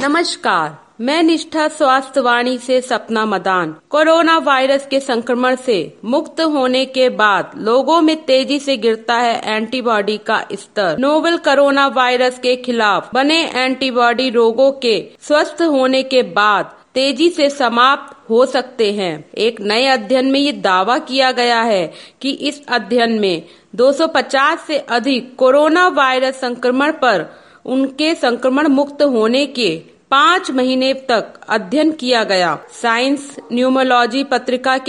नमस्कार, मैं निष्ठा स्वास्थ्य वाणी से सपना मदान। कोरोना वायरस के संक्रमण से मुक्त होने के बाद लोगों में तेजी से गिरता है एंटीबॉडी का स्तर। नोवेल कोरोना वायरस के खिलाफ बने एंटीबॉडी रोगों के स्वस्थ होने के बाद तेजी से समाप्त हो सकते हैं। एक नए अध्ययन में ये दावा किया गया है कि इस अध्ययन में 250 से अधिक कोरोना वायरस संक्रमण पर उनके संक्रमण मुक्त होने के 5 महीने तक अध्ययन किया गया। साइंस न्यूमोलॉजी पत्रिका के